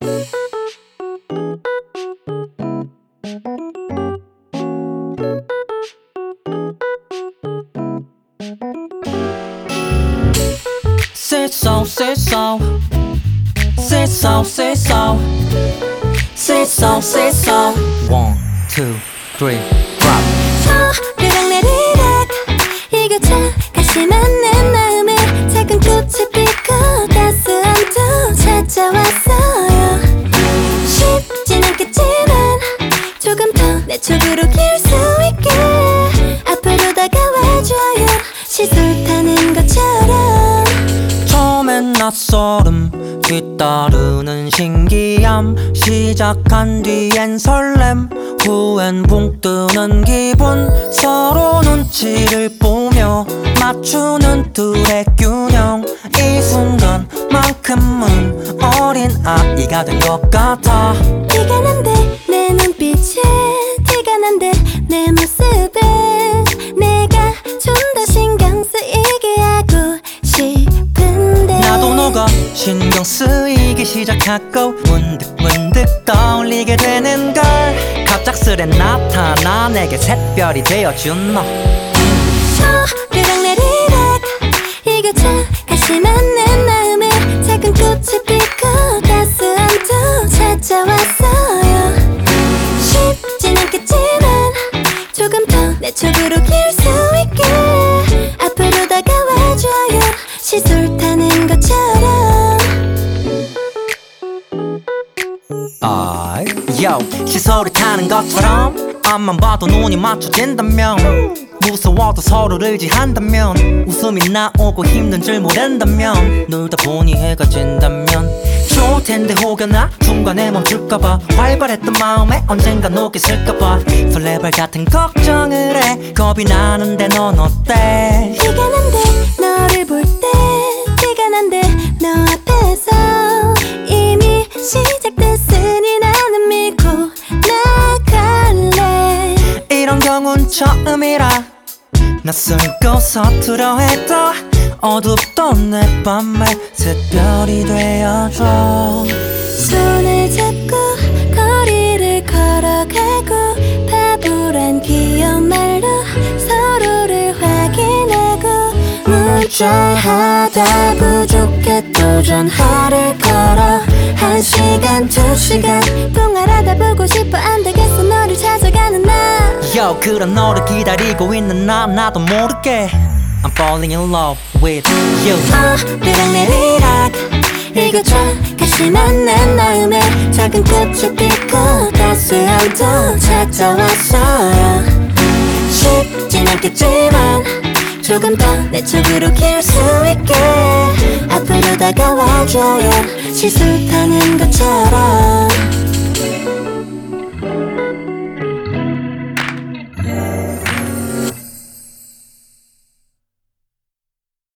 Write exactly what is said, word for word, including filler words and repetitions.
Say so, say so. Say so, say so. Say so, say so. One, two, three, drop. 소리랑 내리락 이거 착하지만 내 마음에 작은 꽃이 피고 따스함도 찾아왔어요. 쉽진 않겠지만 조금 더 내 쪽으로 길 수 있게 앞으로 다가와줘요. 시솔 타는 것처럼. 처음엔 낯설음 뒤따르는 신기함 시작한 뒤엔 설렘 후엔 붕 뜨는 기분 서로 눈치를 보며 맞추는 둘의 균형 이 순간만큼은 어린 아이가 된 것 같아. 티가 난데 내 눈빛에 티가 난데 내 모습에 내가 좀 더 신경 쓰이게 하고 싶은데 나도 너가 신경 쓰이기 시작하고 문득 문득 떠올리게 되는 걸 갑작스레 나타나 내게 샛별이 되어준 너. 소리랑 내리락 이거 착하지만 내 마음에 작은 꽃이 피고 따스함도 찾아왔어요. 쉽진 않겠지만 조금 더 내 쪽으로 길 수 있게 앞으로 다가와줘요. 시솔 타는 것처럼. 아이, yo, 시소를 타는 것처럼 앞만 봐도 눈이 맞춰진다면 무서워도 서로를 의지한다면 웃음이 나오고 힘든 줄 모른다면 놀다 보니 해가 진다면 좋을 텐데 혹여나 중간에 멈출까봐 활발했던 마음에 언젠가 녹이 슬까봐 설레발 같은 걱정을 해 겁이 나는데 넌 어때? 티가 난데 너를 볼 때 티가 난데 너 앞에서 이미 시작됐으니 나는 믿고 나갈래. 이런 경우는 처음이라 낯설고 서툴어 해도 어둡던 내 밤에 샛별이 되어줘. 손을 잡고 거리를 걸어가고 바보란 귀여운 말로 서로를 확인하고 문자하다 부족해 또 전화를 걸어 한 시간 두 시간 통화를 하다 보고 싶어 안 되겠어 너를 찾아가는 나. Yo, 그런 너를 기다리고 있는 나 나도 모르게 I'm falling in love with you. 소리랑 내리락 이거 착하지만 내 마음에 작은 꽃이 피고 따스함도 찾아왔어요. 쉽진 않겠지만 조금 더 내 쪽으로 길 수 있게 앞으로 다가와줘요. 시솔 타는 것처럼.